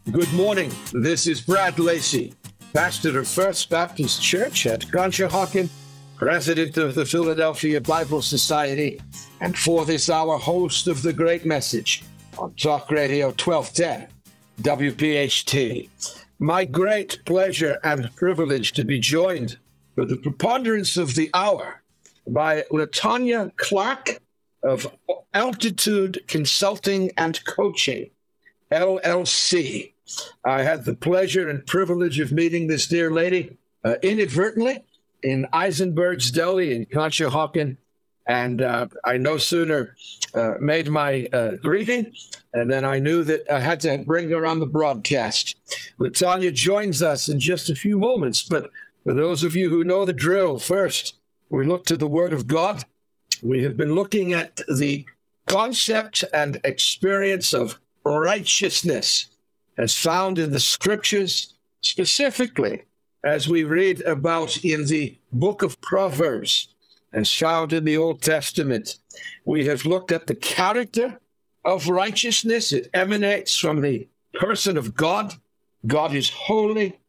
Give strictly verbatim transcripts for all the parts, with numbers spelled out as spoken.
Good morning. This is Brad Lacey, pastor of First Baptist Church at Conshohocken, president of the Philadelphia Bible Society, and for this hour, host of The Great Message on Talk Radio twelve ten, W P H T. My great pleasure and privilege to be joined for the preponderance of the hour by LaTonya Clark of Altitude Consulting and Coaching, L L C. I had the pleasure and privilege of meeting this dear lady uh, inadvertently in Eisenberg's Deli in Conshohocken, and uh, I no sooner uh, made my uh, greeting, and then I knew that I had to bring her on the broadcast. LaTonya joins us in just a few moments, but for those of you who know the drill, first, we look to the Word of God. We have been looking at the concept and experience of righteousness as found in the Scriptures, specifically as we read about in the book of Proverbs, as found in the Old Testament. We have looked at the character of righteousness. It emanates from the person of God. God is holy.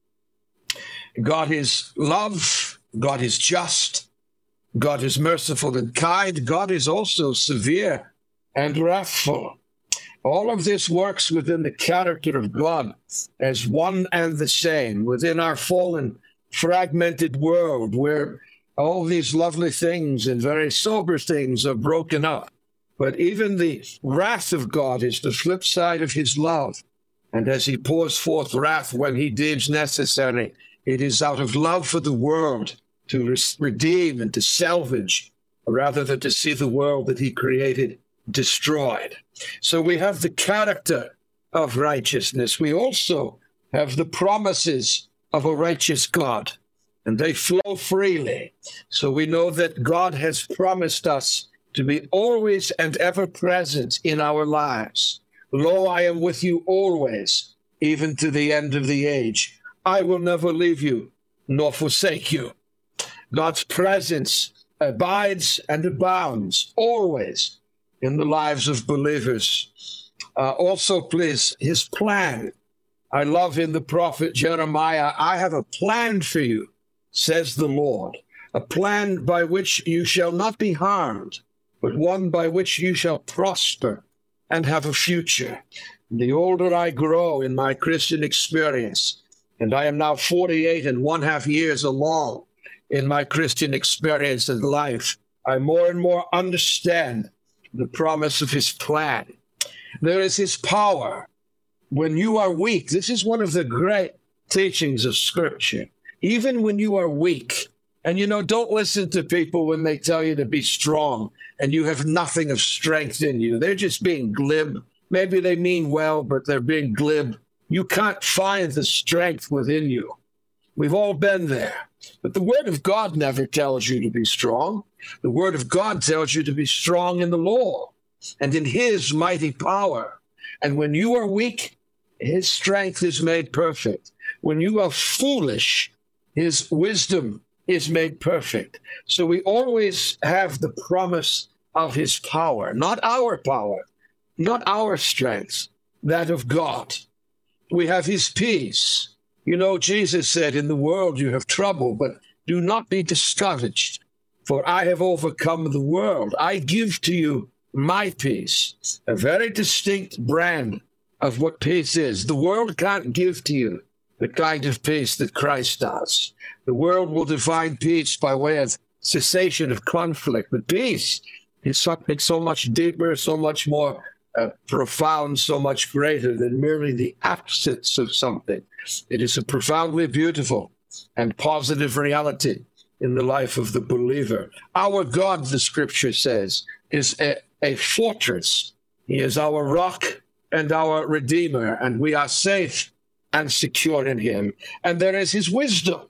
God is love. God is just. God is merciful and kind. God is also severe and wrathful. All of this works within the character of God as one and the same within our fallen, fragmented world where all these lovely things and very sober things are broken up. But even the wrath of God is the flip side of his love. And as he pours forth wrath when he deems necessary, it is out of love for the world to re- redeem and to salvage, rather than to see the world that he created destroyed. So we have the character of righteousness. We also have the promises of a righteous God, and they flow freely. So we know that God has promised us to be always and ever present in our lives. Lo, I am with you always, even to the end of the age. I will never leave you nor forsake you. God's presence abides and abounds always in the lives of believers. Uh, also, please, his plan. I love in the prophet Jeremiah, I have a plan for you, says the Lord, a plan by which you shall not be harmed, but one by which you shall prosper and have a future. The older I grow in my Christian experience, and I am now forty-eight and one half years along in my Christian experience and life, I more and more understand the promise of his plan. There is his power. When you are weak, this is one of the great teachings of Scripture. Even when you are weak, and you know, don't listen to people when they tell you to be strong and you have nothing of strength in you. They're just being glib. Maybe they mean well, but they're being glib. You can't find the strength within you. We've all been there. But the Word of God never tells you to be strong. The Word of God tells you to be strong in the Lord and in his mighty power. And when you are weak, his strength is made perfect. When you are foolish, his wisdom is made perfect. So we always have the promise of his power, not our power, not our strength, that of God. We have his peace. You know, Jesus said, in the world you have trouble, but do not be discouraged, for I have overcome the world. I give to you my peace, a very distinct brand of what peace is. The world can't give to you the kind of peace that Christ does. The world will define peace by way of cessation of conflict, but peace is something so much deeper, so much more uh, profound, so much greater than merely the absence of something. It is a profoundly beautiful and positive reality in the life of the believer. Our God, the Scripture says, is a, a fortress. He is our rock and our Redeemer, and we are safe and secure in him. And there is his wisdom.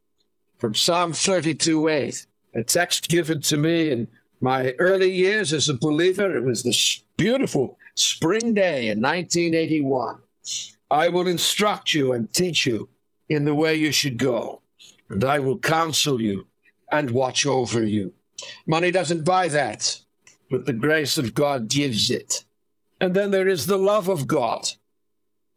From Psalm thirty-two eight, a text given to me in my early years as a believer. It was this beautiful spring day in nineteen eighty-one. I will instruct you and teach you in the way you should go, and I will counsel you and watch over you. Money doesn't buy that, but the grace of God gives it. And then there is the love of God.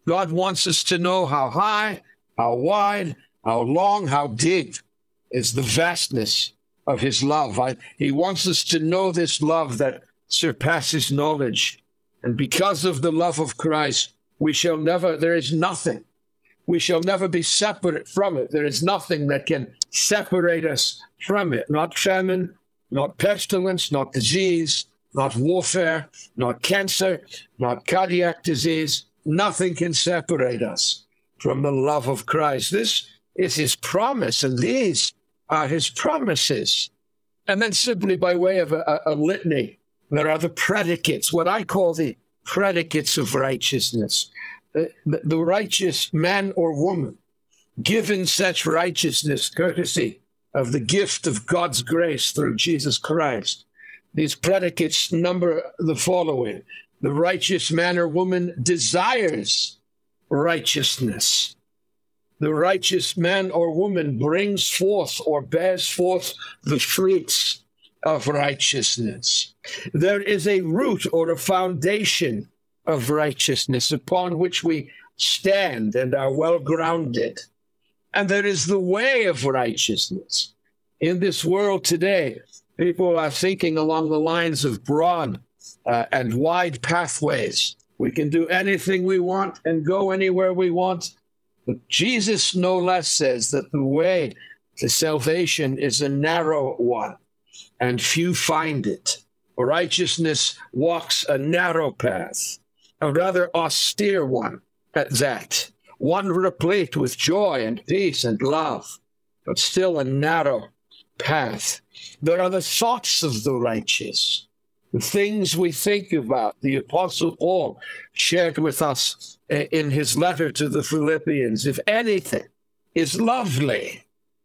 God wants us to know how high, how wide, how long, how deep is the vastness of his love. I, he wants us to know this love that surpasses knowledge. And because of the love of Christ, we shall never, there is nothing, we shall never be separate from it. There is nothing that can separate us from it. Not famine, not pestilence, not disease, not warfare, not cancer, not cardiac disease. Nothing can separate us from the love of Christ. This is his promise, and these are his promises. And then simply by way of a, a, a litany, there are the predicates, what I call the predicates of righteousness. The, the, the righteous man or woman, given such righteousness, courtesy of the gift of God's grace through Jesus Christ. These predicates number the following. The righteous man or woman desires righteousness. The righteous man or woman brings forth or bears forth the fruits of righteousness. There is a root or a foundation of righteousness upon which we stand and are well grounded. And there is the way of righteousness. In this world today, people are thinking along the lines of broad uh, and wide pathways. We can do anything we want and go anywhere we want. But Jesus no less says that the way to salvation is a narrow one, and few find it. Righteousness walks a narrow path, a rather austere one at that, one replete with joy and peace and love, but still a narrow path. There are the thoughts of the righteous, the things we think about. The Apostle Paul shared with us in his letter to the Philippians, if anything is lovely,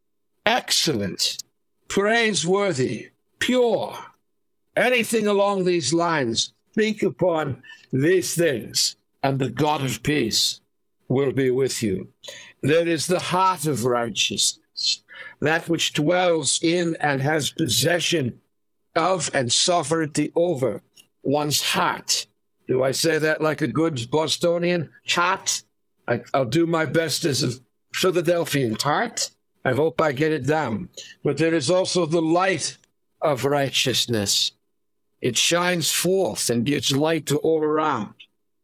excellent, praiseworthy, pure, anything along these lines, think upon these things, and the God of peace will be with you. There is the heart of righteousness, that which dwells in and has possession of and sovereignty over one's heart. Do I say that like a good Bostonian? Heart. I, I'll do my best as a Philadelphian. Heart. I hope I get it down. But there is also the light of righteousness. It shines forth and gives light to all around.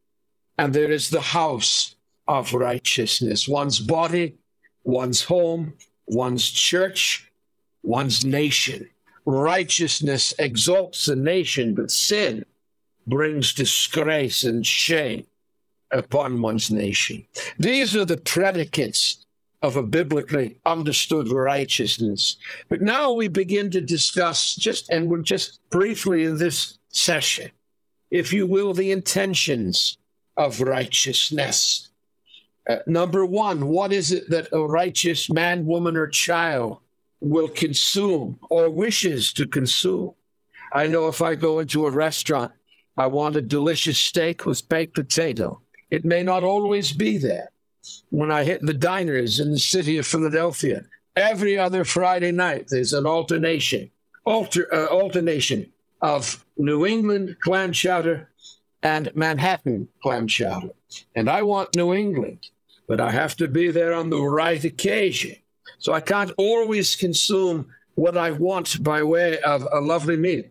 And there is the house of righteousness, one's body, one's home, one's church, one's nation. Righteousness exalts a nation, but sin brings disgrace and shame upon one's nation. These are the predicates of a biblically understood righteousness. But now we begin to discuss, just and we're just briefly in this session, if you will, the intentions of righteousness. Uh, number one, what is it that a righteous man, woman, or child will consume or wishes to consume? I know if I go into a restaurant, I want a delicious steak with baked potato. It may not always be there. When I hit the diners in the city of Philadelphia, every other Friday night, there's an alternation, alter, uh, alternation of New England clam chowder and Manhattan clam chowder. And I want New England, but I have to be there on the right occasion. So I can't always consume what I want by way of a lovely meal.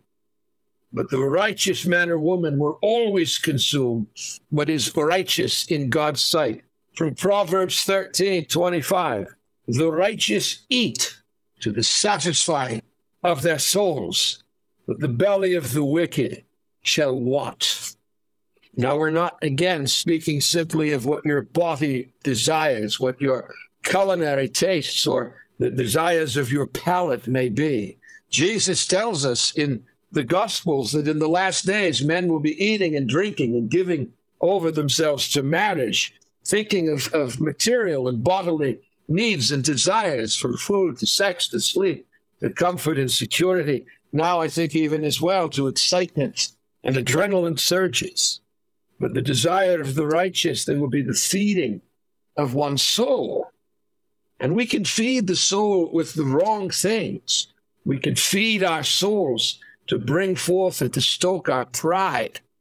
But the righteous man or woman will always consume what is righteous in God's sight. From Proverbs thirteen twenty-five, the righteous eat to the satisfying of their souls, but the belly of the wicked shall want. Now, we're not, again, speaking simply of what your body desires, what your culinary tastes or the desires of your palate may be. Jesus tells us in the Gospels that in the last days, men will be eating and drinking and giving over themselves to marriage, thinking of, of material and bodily needs and desires, from food to sex to sleep to comfort and security. Now I think even as well to excitement and adrenaline surges. But the desire of the righteous, there will be the feeding of one's soul. And we can feed the soul with the wrong things. We can feed our souls to bring forth and to stoke our pride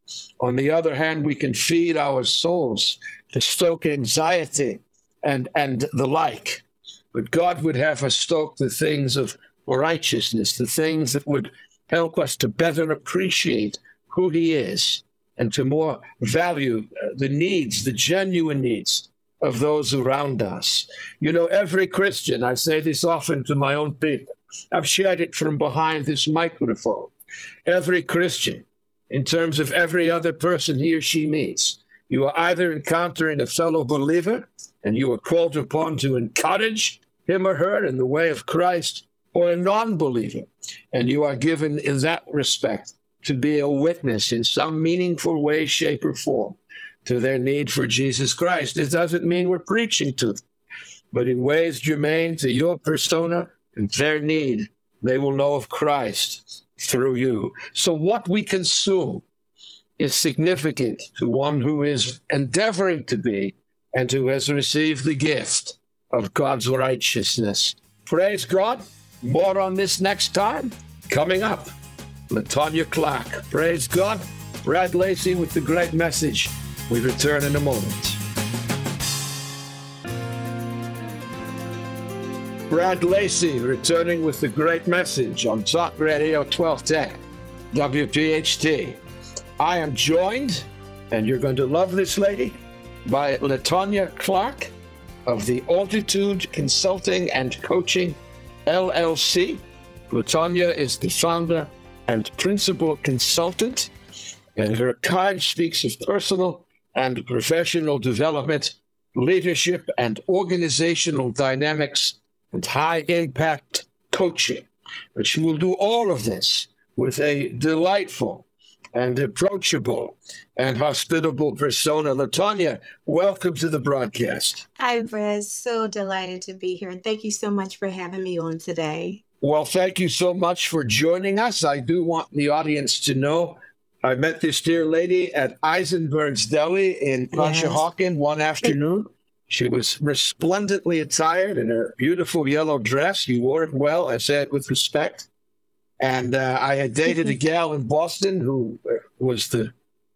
On the other hand, we can feed our souls to stoke anxiety and, and the like. But God would have us stoke the things of righteousness, the things that would help us to better appreciate who he is and to more value the needs, the genuine needs of those around us. You know, every Christian, I say this often to my own people, I've shared it from behind this microphone. Every Christian, in terms of every other person he or she meets, you are either encountering a fellow believer and you are called upon to encourage him or her in the way of Christ, or a non-believer, and you are given in that respect to be a witness in some meaningful way, shape, or form to their need for Jesus Christ. It doesn't mean we're preaching to them, but in ways germane to your persona and their need, they will know of Christ through you. So what we consume is significant to one who is endeavoring to be and who has received the gift of God's righteousness. Praise God. More on this next time. Coming up, LaTonya Clark. Praise God. Brad Lacey with the great message. We return in a moment. Brad Lacey returning with the great message on Talk Radio twelve ten, W P H T. I am joined, and you're going to love this lady, by LaTonya Clark of the Altitude Consulting and Coaching, L L C. LaTonya is the founder and principal consultant, and her kind speaks of personal and professional development, leadership and organizational dynamics, and high-impact coaching. But she will do all of this with a delightful and approachable and hospitable persona. LaTonya, welcome to the broadcast. Hi, Brad. So delighted to be here. And thank you so much for having me on today. Well, thank you so much for joining us. I do want the audience to know I met this dear lady at Eisenberg's Deli in Conshohocken one afternoon. She was resplendently attired in her beautiful yellow dress. You wore it well, I say it with respect. And uh, I had dated a gal in Boston who was the,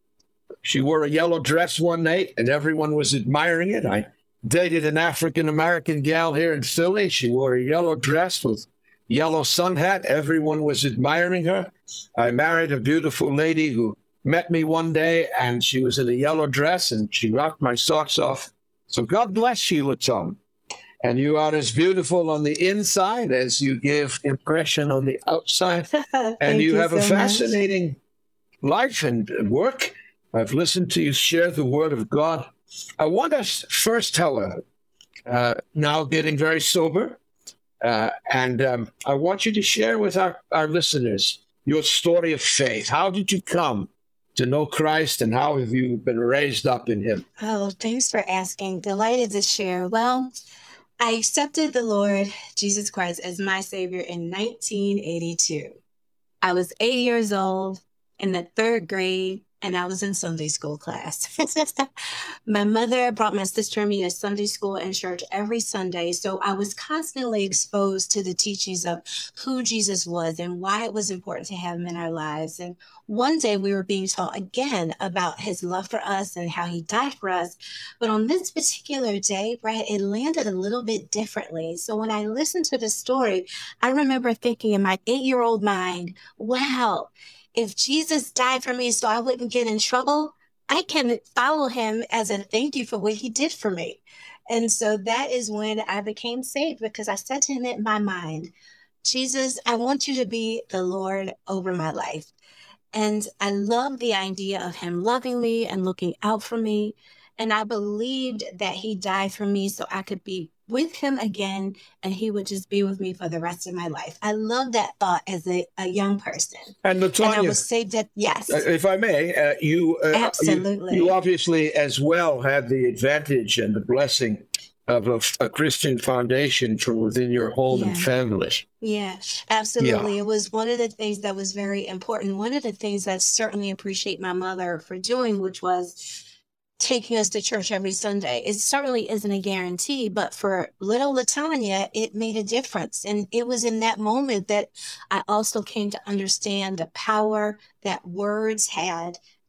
she wore a yellow dress one night and everyone was admiring it. I dated an African-American gal here in Philly. She wore a yellow dress with yellow sun hat. Everyone was admiring her. I married a beautiful lady who met me one day and she was in a yellow dress and she knocked my socks off. So God bless you, LaTonya. And you are as beautiful on the inside as you give impression on the outside. And you, you have so a fascinating much. life and work. I've listened to you share the word of God. I want us first, however, uh, now getting very sober, uh, and um, I want you to share with our, our listeners your story of faith. How did you come to know Christ, and how have you been raised up in him? Oh, thanks for asking. Delighted to share. Well, I accepted the Lord Jesus Christ as my Savior in nineteen eighty-two. I was eight years old in the third grade, and I was in Sunday school class. My mother brought my sister and me to Sunday school and church every Sunday, so I was constantly exposed to the teachings of who Jesus was and why it was important to have him in our lives. And one day we were being taught again about his love for us and how he died for us. But on this particular day, Brad, it landed a little bit differently. So when I listened to the story, I remember thinking in my eight-year-old mind, wow, if Jesus died for me so I wouldn't get in trouble, I can follow him as a thank you for what he did for me. And so that is when I became saved, because I said to him in my mind, Jesus, I want you to be the Lord over my life. And I love the idea of him loving me and looking out for me. And I believed that he died for me so I could be with him again, and he would just be with me for the rest of my life. I love that thought as a, a young person. And LaTonya, and I was saved at, yes. If I may, uh, you, uh, Absolutely. You, you obviously as well had the advantage and the blessing of a, a Christian foundation from within your home yeah. and family. Yeah, absolutely. Yeah. It was one of the things that was very important. One of the things I certainly appreciate my mother for doing, which was taking us to church every Sunday. It certainly isn't a guarantee, but for little LaTonya, it made a difference. And it was in that moment that I also came to understand the power that words had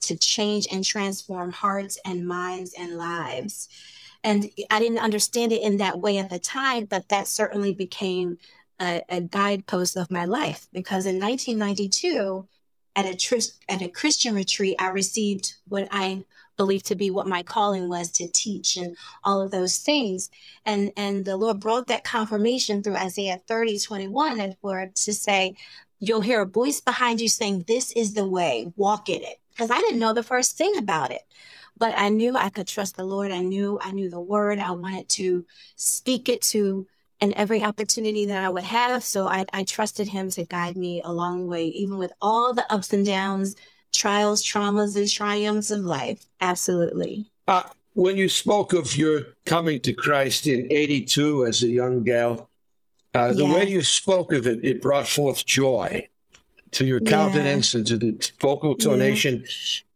to change and transform hearts and minds and lives. And I didn't understand it in that way at the time, but that certainly became a, a guidepost of my life, because in nineteen ninety-two, at a tris- at a Christian retreat, I received what I believed to be what my calling was, to teach and all of those things. And and the Lord brought that confirmation through Isaiah thirty, twenty-one, and for to say, you'll hear a voice behind you saying, this is the way, walk in it. Because I didn't know the first thing about it. But I knew I could trust the Lord. I knew I knew the word. I wanted to speak it to in every opportunity that I would have. So I, I trusted him to guide me along the way, even with all the ups and downs, trials, traumas, and triumphs of life. Absolutely. Uh, when you spoke of your coming to Christ in eighty-two as a young gal, uh, the Yeah. way you spoke of it, it brought forth joy to your Yeah. countenance and to the vocal tonation.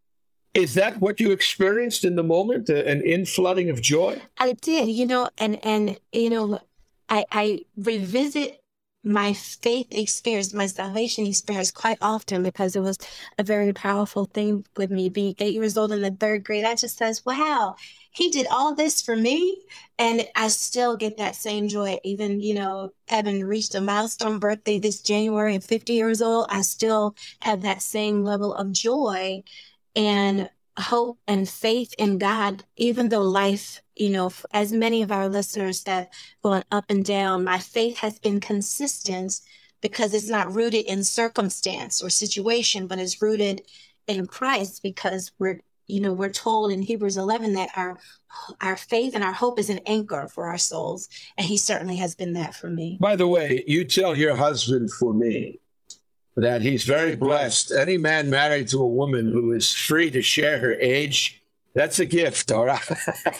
Is that what you experienced in the moment, uh, an inflooding of joy? I did, you know, and, and you know, I, I revisit my faith experience, my salvation experience quite often, because it was a very powerful thing with me being eight years old in the third grade. I just says, wow, he did all this for me. And I still get that same joy. Even, you know, having reached a milestone birthday this January and fifty years old, I still have that same level of joy and hope and faith in God, even though life, you know, as many of our listeners have gone up and down, my faith has been consistent because it's not rooted in circumstance or situation, but it's rooted in Christ, because we're, you know, we're told in Hebrews eleven that our our faith and our hope is an anchor for our souls. And he certainly has been that for me. By the way, you tell your husband for me that he's very blessed. Any man married to a woman who is free to share her age, that's a gift, all right?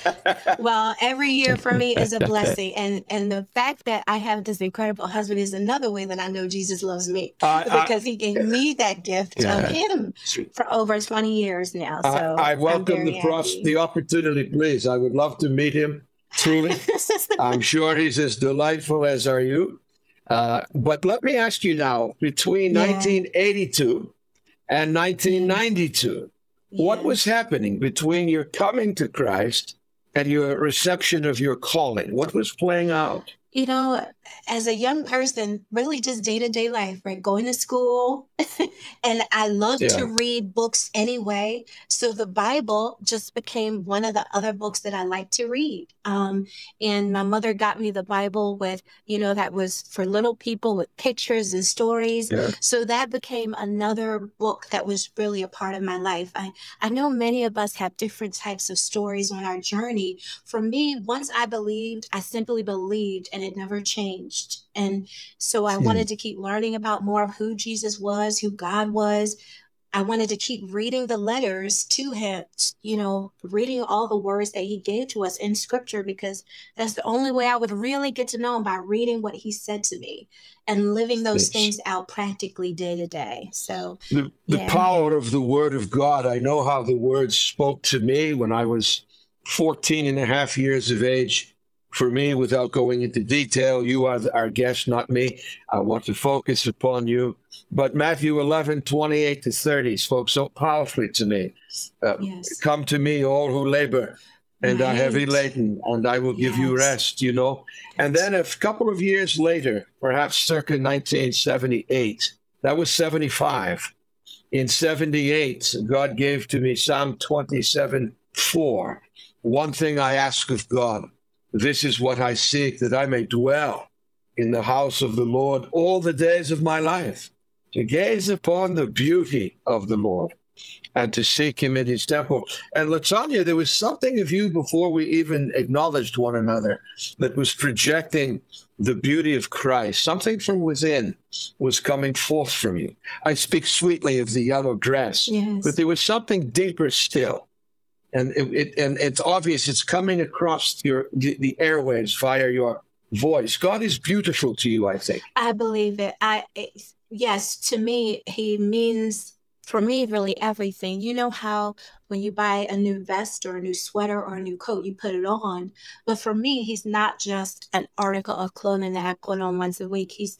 Well, every year for me is a blessing. And and the fact that I have this incredible husband is another way that I know Jesus loves me, Uh, because he gave me that gift Yeah. of him for over twenty years now. So I, I welcome I'm the very pros- happy. the opportunity, please. I would love to meet him, truly. I'm sure he's as delightful as are you. Uh, but let me ask you now, between Yeah. nineteen eighty-two and nineteen ninety-two, what Yeah. was happening between your coming to Christ and your reception of your calling? What was playing out? You know, as a young person, really just day-to-day life, right? Going to school. And I love Yeah. to read books anyway. So the Bible just became one of the other books that I like to read. Um, and my mother got me the Bible with, you know, that was for little people with pictures and stories. Yeah. So that became another book that was really a part of my life. I, I know many of us have different types of stories on our journey. For me, once I believed, I simply believed, and it never changed. And so I Hmm. wanted to keep learning about more of who Jesus was, who God was. I wanted to keep reading the letters to him, you know, reading all the words that he gave to us in scripture, because that's the only way I would really get to know him, by reading what he said to me and living those Yes. things out practically day to day. So The, the Yeah. power of the Word of God. I know how the Word spoke to me when I was fourteen and a half years of age. For me, without going into detail, you are our guest, not me. I want to focus upon you. But Matthew eleven, twenty-eight to thirty spoke so powerfully to me. Uh, Yes. Come to me, all who labor and are heavy Right. laden, and I will give you Yes. rest, you know. And then a couple of years later, perhaps circa nineteen seventy-eight, that was seventy-five. In seventy-eight, God gave to me Psalm twenty-seven, four. One thing I ask of God, this is what I seek, that I may dwell in the house of the Lord all the days of my life, to gaze upon the beauty of the Lord and to seek him in his temple. And Latanya, there was something of you before we even acknowledged one another that was projecting the beauty of Christ. Something from within was coming forth from you. I speak sweetly of the yellow dress, Yes. but there was something deeper still. And it, it and it's obvious it's coming across your the, the airwaves via your voice. God is beautiful to you, I think. I believe it. I it, yes, to me, he means, for me, really everything. You know how when you buy a new vest or a new sweater or a new coat, you put it on. But for me, he's not just an article of clothing that I put on once a week. He's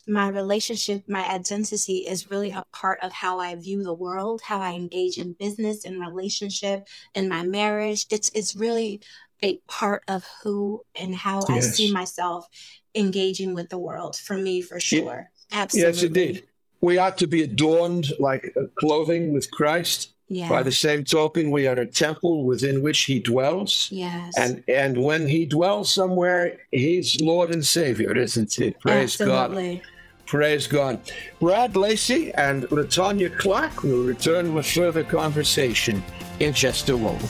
my relationship, my identity is really a part of how I view the world, how I engage in business and relationship, in my marriage. It's it's really a part of who and how I see Yes. myself engaging with the world. For me, for Ye- sure. Absolutely. Yes, indeed. We ought to be adorned like uh, clothing with Christ. By the Yeah. same token, we are a temple within which he dwells. Yes. And and when he dwells somewhere, he's Lord and Savior, isn't it? Praise God. Absolutely. Praise God. Brad Lacey and Latonya Clark will return with further conversation in just a moment.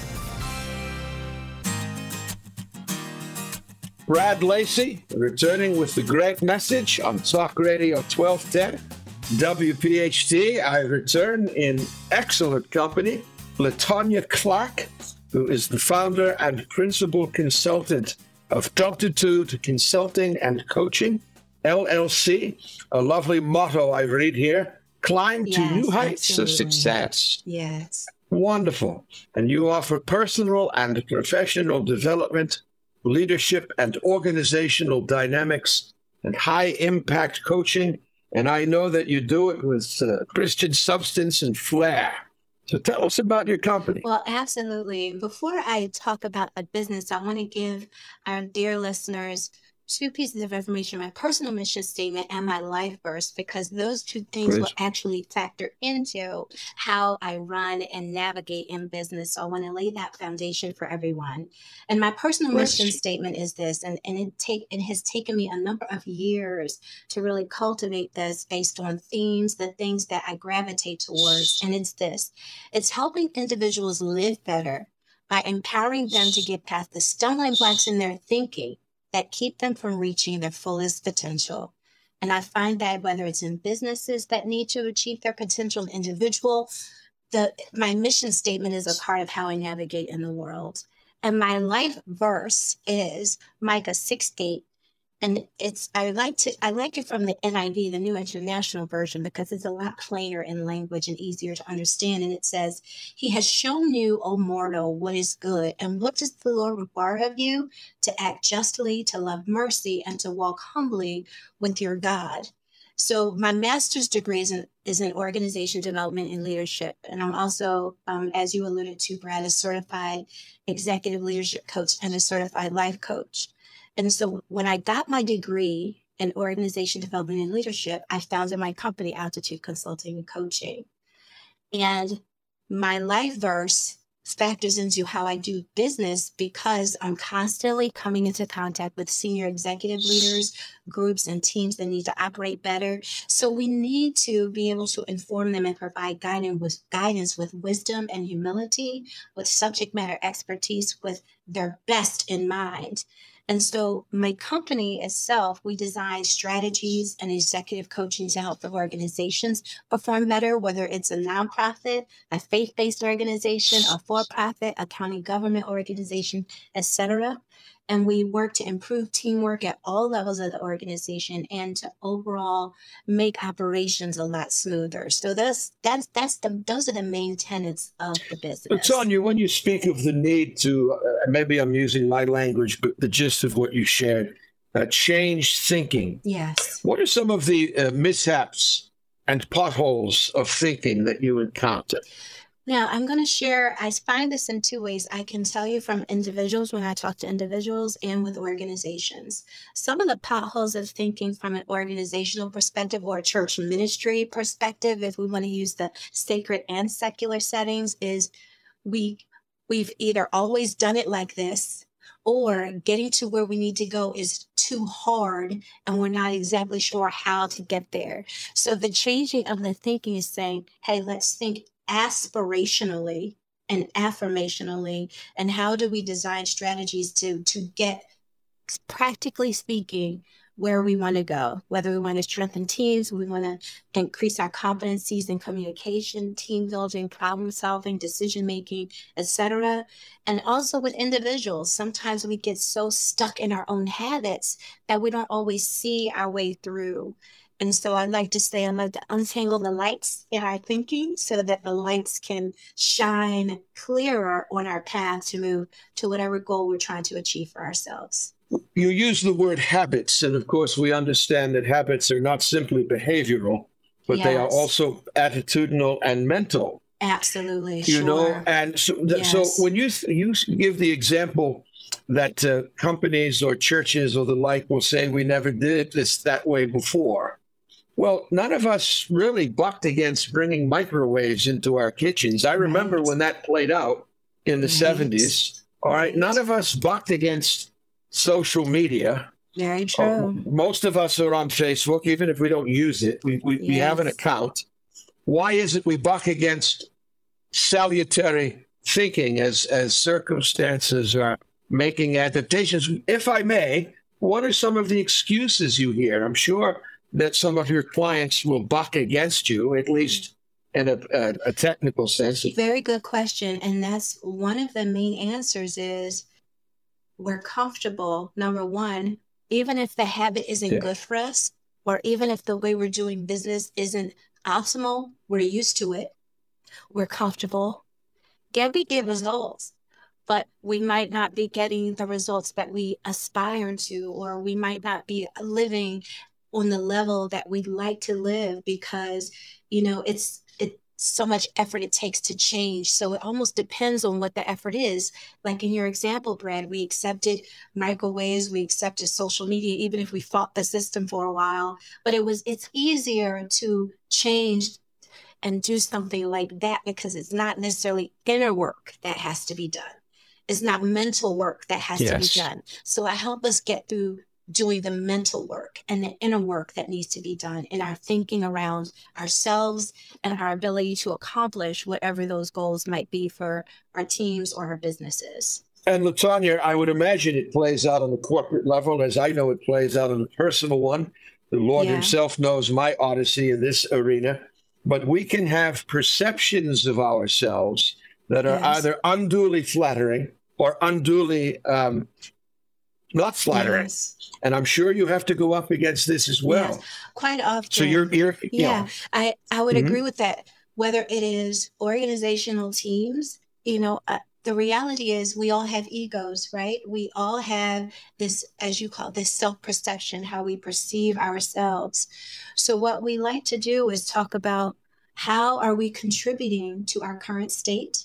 Brad Lacey returning with the great message on Talk Radio twelve ten. W P H T. I return in excellent company. Latonya Clark, who is the founder and principal consultant of Altitude Consulting and Coaching, L L C. A lovely motto I read here: climb to Yes, new heights of absolutely. success. Yes. Wonderful. And you offer personal and professional development, leadership and organizational dynamics, and high impact coaching. And I know that you do it with uh, Christian substance and flair. So tell us about your company. Well, absolutely. Before I talk about a business, I want to give our dear listeners two pieces of information: my personal mission statement and my life verse, because those two things will Please. actually factor into how I run and navigate in business. So I want to lay that foundation for everyone. And my personal Yes. mission statement is this, and, and it take it has taken me a number of years to really cultivate this based on themes, the things that I gravitate towards. And it's this: it's helping individuals live better by empowering them to get past the stumbling blocks in their thinking that keep them from reaching their fullest potential. And I find that whether it's in businesses that need to achieve their potential, individual, the my mission statement is a part of how I navigate in the world. And my life verse is Micah six eight. And it's I like to I like it from the N I V, the New International Version, because it's a lot plainer in language and easier to understand. And it says, "He has shown you, O mortal, what is good, and what does the Lord require of you? To act justly, to love mercy, and to walk humbly with your God." So my master's degree is in, is in organization development and leadership. And I'm also, um, as you alluded to, Brad, a certified executive leadership coach and a certified life coach. And so when I got my degree in organization development and leadership, I founded my company, Altitude Consulting and Coaching. And my life verse factors into how I do business because I'm constantly coming into contact with senior executive leaders, groups, and teams that need to operate better. So we need to be able to inform them and provide guidance with guidance with wisdom and humility, with subject matter expertise, with their best in mind. And so my company itself, we design strategies and executive coaching to help the organizations perform better, whether it's a nonprofit, a faith-based organization, a for-profit, a county government organization, et cetera. And we work to improve teamwork at all levels of the organization and to overall make operations a lot smoother. So that's that's that's the those are the main tenets of the business. Latonya, when you speak of the need to, uh, maybe I'm using my language, but the gist of what you shared, uh, change thinking. Yes. What are some of the uh, mishaps and potholes of thinking that you encounter? Now, I'm going to share, I find this in two ways. I can tell you from individuals when I talk to individuals and with organizations. Some of the potholes of thinking from an organizational perspective or a church ministry perspective, if we want to use the sacred and secular settings, is we, we've either always done it like this, or getting to where we need to go is too hard and we're not exactly sure how to get there. So the changing of the thinking is saying, hey, let's think aspirationally and affirmationally, and how do we design strategies to to get, practically speaking, where we want to go, whether we want to strengthen teams, we want to increase our competencies in communication, team building, problem solving, decision making, et cetera. And also with individuals, sometimes we get so stuck in our own habits that we don't always see our way through. And so I like to say, I like to untangle the lights in our thinking so that the lights can shine clearer on our path to move to whatever goal we're trying to achieve for ourselves. You use the word habits, and of course, we understand that habits are not simply behavioral, but they are Yes. also attitudinal and mental. Absolutely. You know, Sure. and so, th- so Yes. when you you give the example that uh, companies or churches or the like will say we never did this that way before. Well, none of us really bucked against bringing microwaves into our kitchens. I remember Right. when that played out in the Right. seventies. All right, Right. none of us bucked against social media. Very Uh, true. most of us are on Facebook, even if we don't use it. We, we, we have an Yes. account. Why is it we buck against salutary thinking as, as circumstances are making adaptations? If I may, what are some of the excuses you hear? I'm sure that some of your clients will buck against you, at least in a, a, a technical sense. Very good question. And that's one of the main answers is we're comfortable, number one, even if the habit isn't Yeah. good for us, or even if the way we're doing business isn't optimal, we're used to it. We're comfortable. Can we get results? But we might not be getting the results that we aspire to, or we might not be living on the level that we'd like to live because, you know, it's it's so much effort it takes to change. So it almost depends on what the effort is. Like in your example, Brad, we accepted microwaves, we accepted social media, even if we fought the system for a while. But it was it's easier to change and do something like that because it's not necessarily inner work that has to be done. It's not mental work that has Yes. to be done. So I help us get through doing the mental work and the inner work that needs to be done in our thinking around ourselves and our ability to accomplish whatever those goals might be for our teams or our businesses. And LaTonya, I would imagine it plays out on the corporate level, as I know it plays out on the personal one. The Lord Yeah. himself knows my odyssey in this arena. But we can have perceptions of ourselves that are Yes. either unduly flattering or unduly um, not flattering. Yes. And I'm sure you have to go up against this as well. Yes. Quite often. So you're, you're you Yeah, know, I, I would Mhm. agree with that. Whether it is organizational teams, you know, uh, the reality is we all have egos, right? We all have this, as you call it, this self-perception, how we perceive ourselves. So what we like to do is talk about how are we contributing to our current state?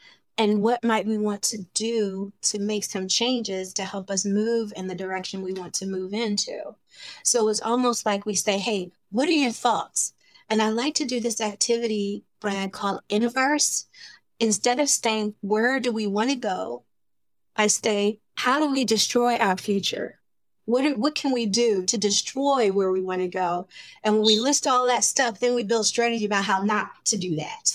And what might we want to do to make some changes to help us move in the direction we want to move into? So it's almost like we say, hey, what are your thoughts? And I like to do this activity, Brad, called Inverse. Instead of saying, where do we want to go? I say, how do we destroy our future? What, are, what can we do to destroy where we want to go? And when we list all that stuff, then we build strategy about how not to do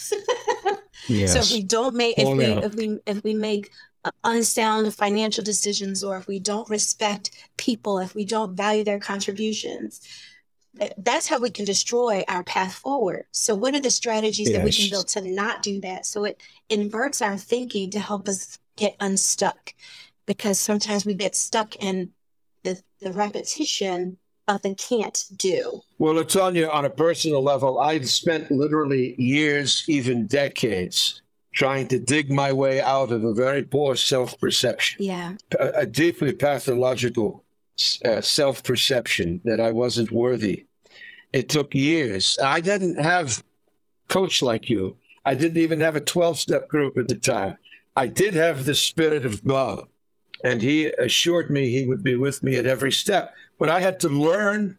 that. Yes. So if we don't make, if Oh, we, no. if we, if we make uh, unsound financial decisions, or if we don't respect people, if we don't value their contributions, that- that's how we can destroy our path forward. So what are the strategies that we can Yes. build to not do that? So it inverts our thinking to help us get unstuck, because sometimes we get stuck in the, the repetition of the can't do. Well, LaTonya, on a personal level, I've spent literally years, even decades, trying to dig my way out of a very poor self-perception, Yeah. a, a deeply pathological uh, self-perception that I wasn't worthy. It took years. I didn't have a coach like you. I didn't even have a twelve-step group at the time. I did have the Spirit of God, and he assured me he would be with me at every step. But I had to learn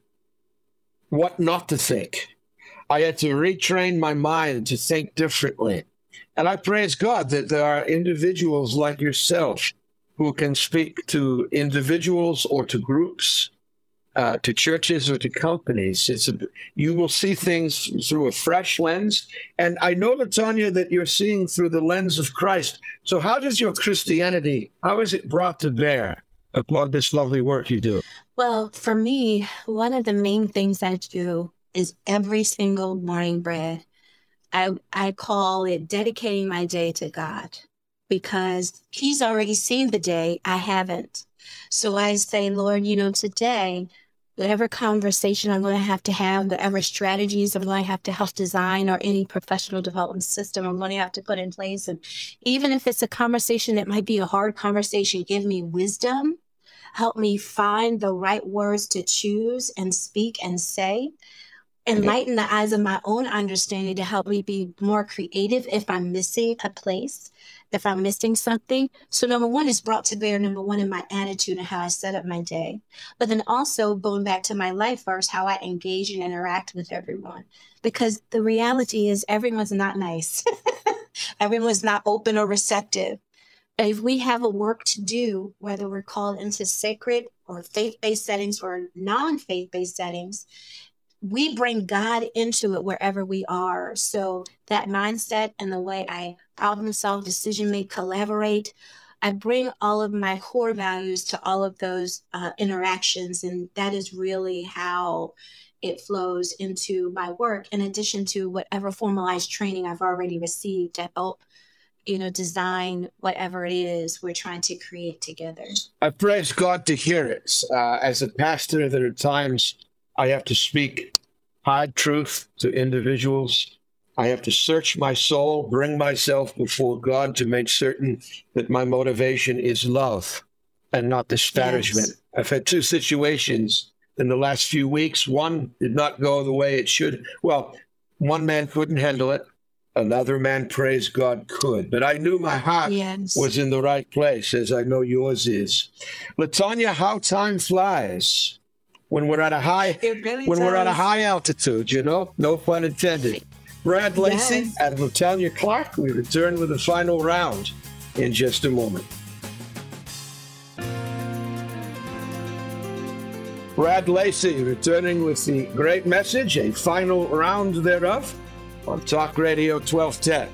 what not to think. I had to retrain my mind to think differently. And I praise God that there are individuals like yourself who can speak to individuals or to groups, uh, to churches or to companies. It's a, you will see things through a fresh lens. And I know, LaTonya, that you're seeing through the lens of Christ. So how does your Christianity, how is it brought to bear upon this lovely work you do? Well, for me, one of the main things I do is every single morning, Brad, I, I call it dedicating my day to God, because he's already seen the day. I haven't. So I say, Lord, you know, today, whatever conversation I'm going to have to have, whatever strategies I'm going to have to help design, or any professional development system I'm going to have to put in place. And even if it's a conversation that might be a hard conversation, give me wisdom. help me find the right words to choose and speak and say, enlighten the eyes of my own understanding to help me be more creative if I'm missing a place, if I'm missing something. So number one is brought to bear, number one, in my attitude and how I set up my day. But then also going back to my life verse, how I engage and interact with everyone. Because the reality is everyone's not nice. Everyone's not open or receptive. If we have a work to do, whether we're called into sacred or faith-based settings or non-faith-based settings, we bring God into it wherever we are. So that mindset and the way I problem solve, decision make, collaborate, I bring all of my core values to all of those uh, interactions. And that is really how it flows into my work, in addition to whatever formalized training I've already received to help, you know, design whatever it is we're trying to create together. I praise God to hear it. Uh, as a pastor, there are times I have to speak hard truth to individuals. I have to search my soul, bring myself before God to make certain that my motivation is love and not disparagement. Yes. I've had two situations in the last few weeks. One did not go the way it should. Well, one man couldn't handle it. Another man, praise God, could. But I knew my heart yes. was in the right place, as I know yours is. LaTonya, how time flies when we're at a high really when does. we're at a high altitude, you know? No pun intended. Brad Lacey yes. and LaTonya Clark, we return with the final round in just a moment. Brad Lacey returning with the great message, a final round thereof, on Talk Radio twelve ten,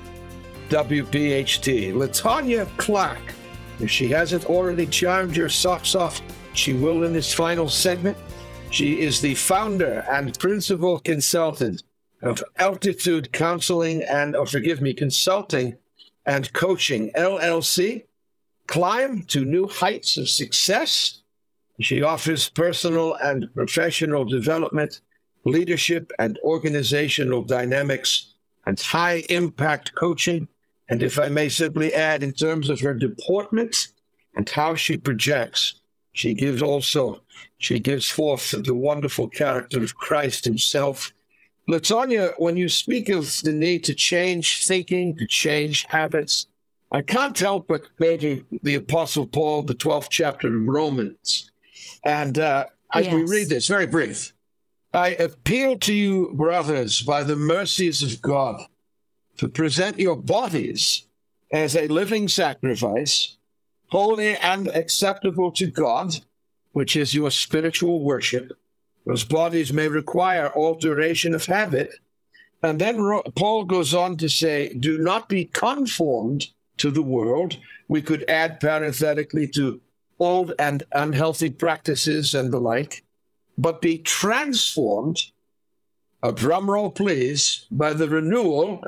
W P H T. LaTonya Clark, if she hasn't already charmed your socks off, she will in this final segment. She is the founder and principal consultant of Altitude Counseling and, or forgive me, Consulting and Coaching, L L C. Climb to new heights of success. She offers personal and professional development, leadership and organizational dynamics, and high-impact coaching. And if I may simply add, in terms of her deportment and how she projects, she gives also, she gives forth the wonderful character of Christ himself. LaTonya, when you speak of the need to change thinking, to change habits, I can't help but go to the Apostle Paul, the twelfth chapter of Romans. And uh, as yes. we read this, very brief, I appeal to you, brothers, by the mercies of God, to present your bodies as a living sacrifice, holy and acceptable to God, which is your spiritual worship. Those bodies may require alteration of habit. And then Paul goes on to say, do not be conformed to the world. We could add parenthetically to old and unhealthy practices and the like, but be transformed, a drum roll please, by the renewal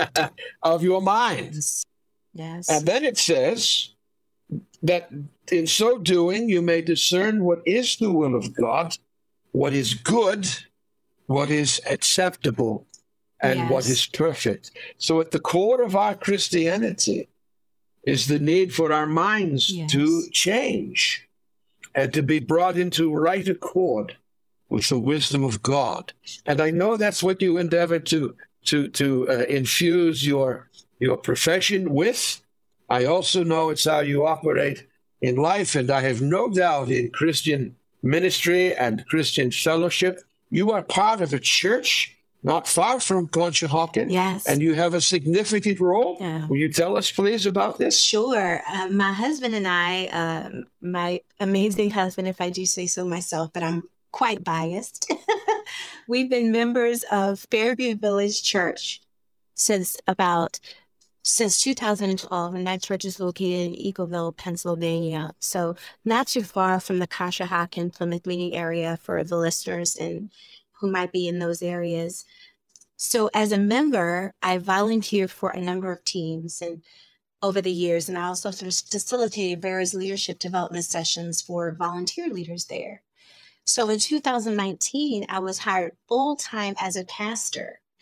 of your mind. Yes. And then it says that in so doing, you may discern what is the will of God, what is good, what is acceptable, and yes. what is perfect. So at the core of our Christianity is the need for our minds yes. to change and to be brought into right accord with the wisdom of God. And I know that's what you endeavor to to to uh, infuse your your profession with. I also know it's how you operate in life, and I have no doubt in Christian ministry and Christian fellowship, you are part of a church not far from Conshohocken. Yes. And you have a significant role. Yeah. Will you tell us, please, about this? Sure. Uh, my husband and I, um, my amazing husband, if I do say so myself, but I'm quite biased. We've been members of Fairview Village Church since about since two thousand twelve, and that church is located in Eagleville, Pennsylvania. So not too far from the Conshohocken, Plymouth Meeting area for the listeners and who might be in those areas. So as a member, I volunteered for a number of teams and over the years, and I also facilitated various leadership development sessions for volunteer leaders there. So in two thousand nineteen, I was hired full-time as a pastor.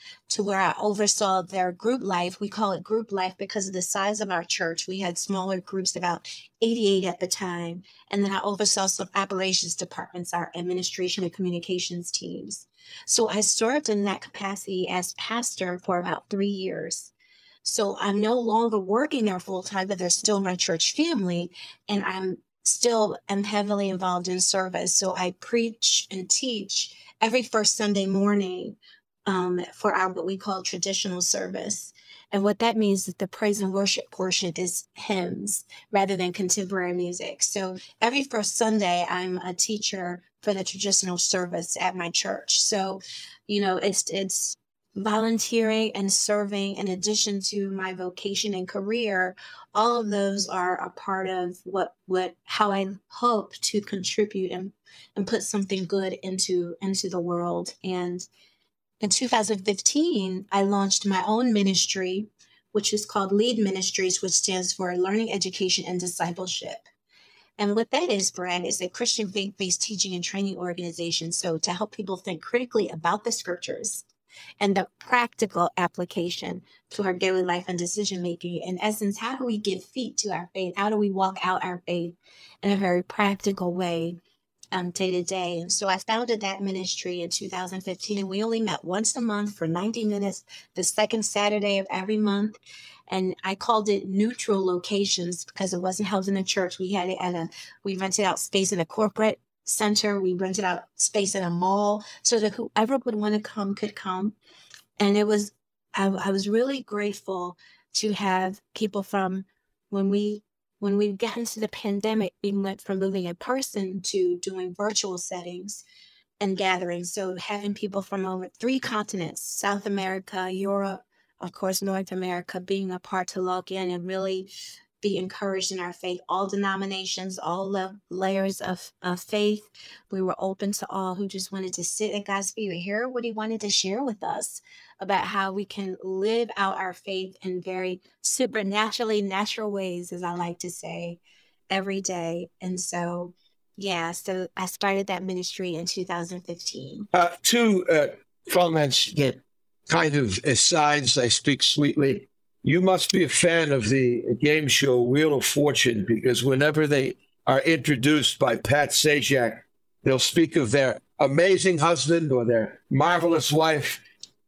to where I oversaw their group life. We call it group life because of the size of our church. We had smaller groups, about eighty-eight at the time. And then I oversaw some operations departments, our administration and communications teams. So I served in that capacity as pastor for about three years. So I'm no longer working there full time, but they're still my church family. And I'm still am heavily involved in service. So I preach and teach every first Sunday morning um, for our what we call traditional service. And what that means is the praise and worship portion is hymns rather than contemporary music. So every first Sunday, I'm a teacher for the traditional service at my church. So, you know, it's it's volunteering and serving in addition to my vocation and career. All of those are a part of what what how I hope to contribute and and put something good into into the world. And in two thousand fifteen, I launched my own ministry, which is called Lead Ministries, which stands for Learning, Education, and Discipleship. And what that is, Brad, is a Christian faith-based teaching and training organization. So to help people think critically about the scriptures and the practical application to our daily life and decision making. In essence, how do we give feet to our faith? How do we walk out our faith in a very practical way um, day to day? And so I founded that ministry in two thousand fifteen, and we only met once a month for ninety minutes, the second Saturday of every month. And I called it neutral locations because it wasn't held in a church. We had it at a, we rented out space in a corporate center. We rented out space in a mall so that whoever would want to come could come. And it was, I, I was really grateful to have people from when we, when we got into the pandemic, we went from living in person to doing virtual settings and gatherings. So having people from over three continents, South America, Europe, of course, North America, being a part to log in and really be encouraged in our faith, all denominations, all the layers of, of faith. We were open to all who just wanted to sit at God's feet and hear what he wanted to share with us about how we can live out our faith in very supernaturally natural ways, as I like to say, every day. And so, yeah, so I started that ministry in two thousand fifteen. Uh, two uh, comments, yeah, kind of asides, I speak sweetly. You must be a fan of the game show Wheel of Fortune, because whenever they are introduced by Pat Sajak, they'll speak of their amazing husband or their marvelous wife.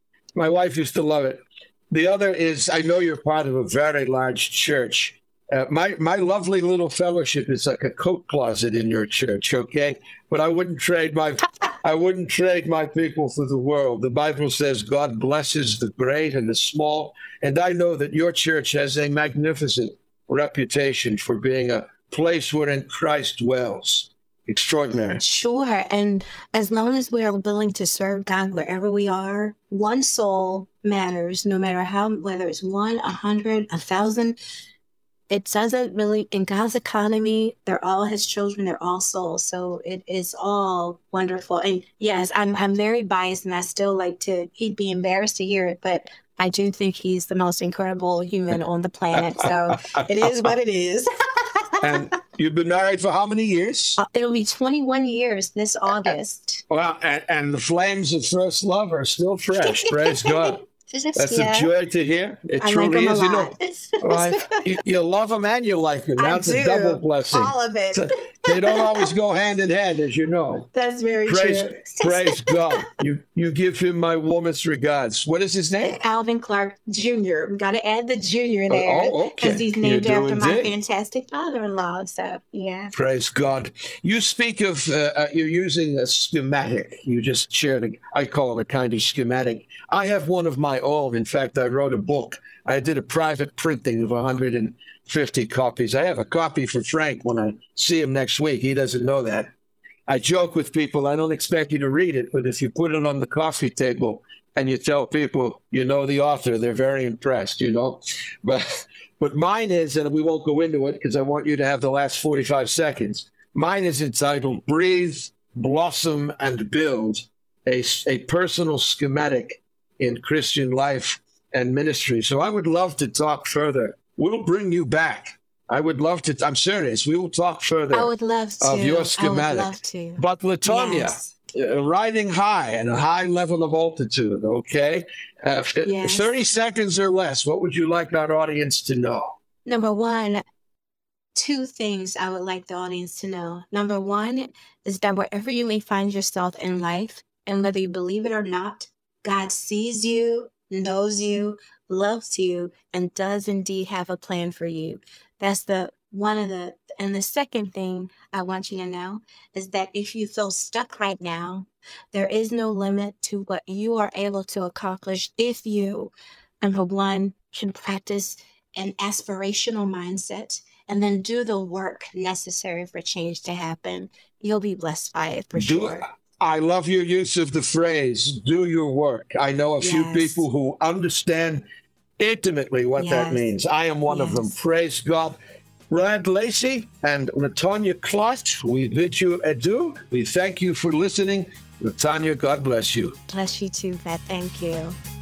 My wife used to love it. The other is, I know you're part of a very large church. Uh, my my lovely little fellowship is like a coat closet in your church, okay? But I wouldn't trade my I wouldn't trade my people for the world. The Bible says God blesses the great and the small, and I know that your church has a magnificent reputation for being a place wherein Christ dwells. Extraordinary. Sure, and as long as we are willing to serve God wherever we are, one soul matters, no matter how, whether it's one, a hundred, a thousand. It doesn't really, in God's economy, they're all his children, they're all souls. So it is all wonderful. And yes, I'm I'm very biased, and I still like to, he'd be embarrassed to hear it, but I do think he's the most incredible human on the planet. So it is what it is. And you've been married for how many years? Uh, it'll be twenty-one years this August. Well, and, and the flames of first love are still fresh. Praise God. That's yeah. a joy to hear. It I truly like is. a You know, lot. right? you, you love them and you like them. That's I do. a double blessing. All of it. So they don't always go hand in hand, as you know. That's very praise, true. Praise God. You you give him my warmest regards. What is his name? Alvin Clark Junior We got to add the junior there. Oh, okay. Because he's named You do after my indeed. fantastic father-in-law. So, yeah. Praise God. You speak of, uh, uh, you're using a schematic. You just shared, a, I call it a kind of schematic. I have one of my own. In fact, I wrote a book. I did a private printing of one hundred fifty copies. I have a copy for Frank when I see him next week. He doesn't know that. I joke with people, I don't expect you to read it, but if you put it on the coffee table and you tell people you know the author, they're very impressed, you know. But but mine is, and we won't go into it because I want you to have the last forty-five seconds. Mine is entitled Breathe, Blossom, and Build, a, a personal schematic in Christian life and ministry. So I would love to talk further. We'll bring you back. I would love to. I'm serious. We will talk further. I would love to. Of your schematic. I would love to. But Latonia, Yes. uh, riding high and a high level of altitude, okay? Uh, Yes. thirty seconds or less. What would you like our audience to know? Number one, two things I would like the audience to know. Number one is that wherever you may find yourself in life, and whether you believe it or not, God sees you, knows you, loves you, and does indeed have a plan for you. That's the one of the, and the second thing I want you to know is that if you feel stuck right now, there is no limit to what you are able to accomplish if you, number one, can practice an aspirational mindset and then do the work necessary for change to happen. You'll be blessed by it for Do, sure. I love your use of the phrase, do your work. I know a few Yes. people who understand intimately what that Yes. means. I am one of them. Yes. Praise God. Brad Lacey and Latonya Clark, we bid you adieu. We thank you for listening. Latonya, God bless you. Bless you too, Pat. Thank you.